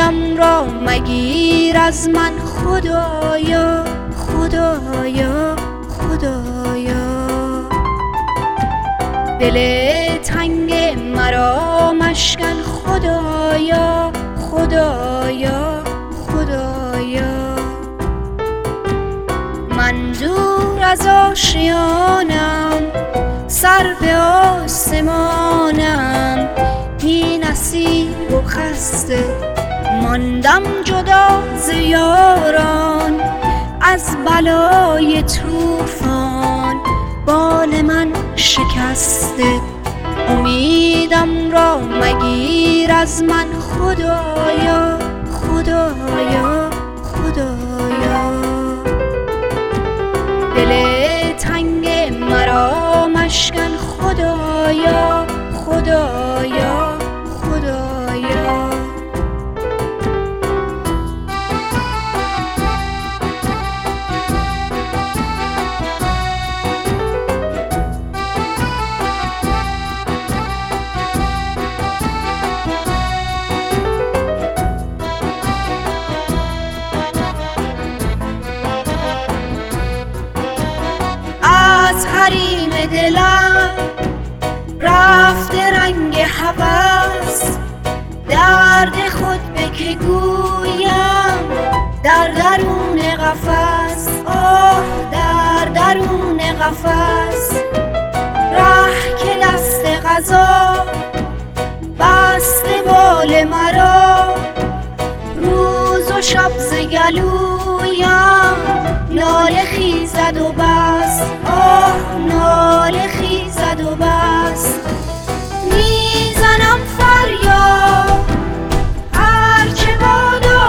امیدم را مگیر از من خدایا، خدایا، خدایا. دل تنگ مرا مشکن خدایا، خدایا، خدایا. من دور از آشیانم، سر به آسمانم، بی نصیب و خسته ماندم جدا ز یاران. از بلای طوفان بال من شکسته، امیدم را مگیر از من خدایا، خدایا، خدایا. دل تنگ مرا مشکن خدایا، خدایا، خدایا. از حریم دلم رفته رنگ هوس، درد خود به که گویم در درون قفس، آه در درون قفس. ره که دست قضا بسته بال مرا، روز و شب ز گلویم ناله خیزد و بس، آه ناله خیزد و بس. میزنم فریاد هرچه بادا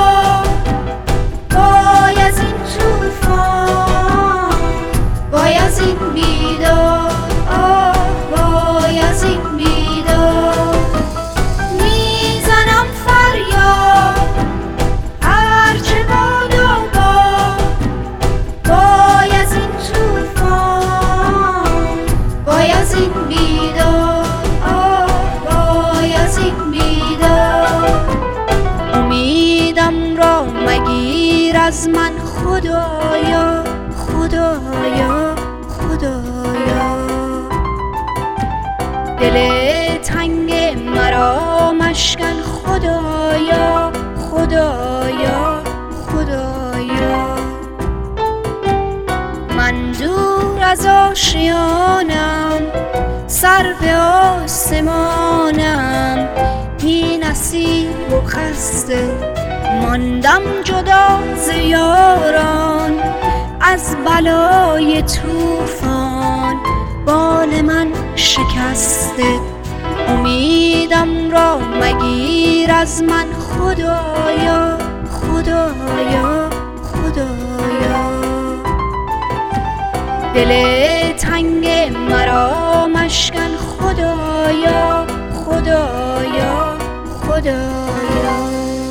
وای از این طوفان، وای از این بیداد، آه وای از این بیداد. میزنم فریاد هرچه بادا وای از این طوفان، وای از این بیداد، آه وای از این بیداد. امیدم را مگیر از من خدایا، خدایا، خدایا. دل تنگ مرا مشکن خدایا، خدایا، خدایا. من دور از آشیانم، سر به آسمانم، بی نصیب و خسته ماندم جدا ز یاران. از بلای طوفان بال من شکسته، امیدم را مگیر از من خدایا، خدایا، خدایا. دل تنگ مرا مشکن خدایا، خدایا، خدایا.